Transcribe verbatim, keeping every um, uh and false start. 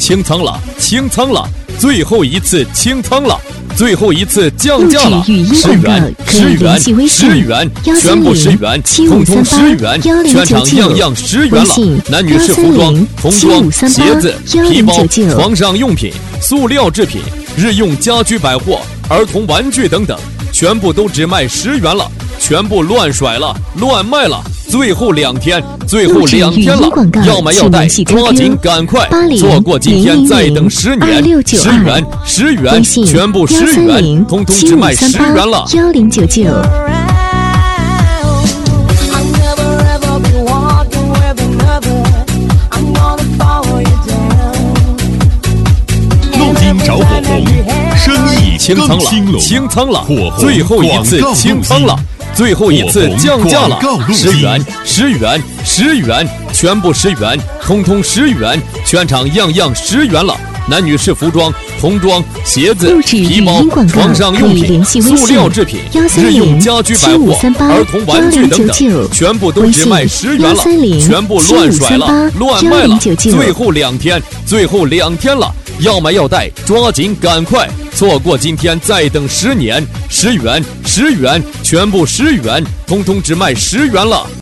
清仓了，清仓了，最后一次清仓了，最后一次降价了，十元，十元，十元，全部十元，通通十元，全场样样十元了。男女士服装、童装、鞋子、皮包、床上用品、塑料制品、日用家居百货、儿童玩具等等，全部都只卖十元了，全部乱甩了，乱卖了。最后两天，最后两天了，要买要带，抓紧赶快，错过今天再等十年。十元，十元，全部十元，通通只卖十元了。 幺零九九。 路金找火红，生意清仓了，清仓了，最后一次清仓了。最后一次降价了，十元，十元，十元，全部十元，通通十元，全场样样十元了。男女士服装、童装、鞋子、皮包、床上用品、塑料制品、日用家居百货、儿童玩具等等，全部都只卖十元了，全部乱甩了，乱卖了。最后两天，最后两天了，要买要带，抓紧赶快，错过今天再等十年。十元，十元，全部十元，通通只卖十元了。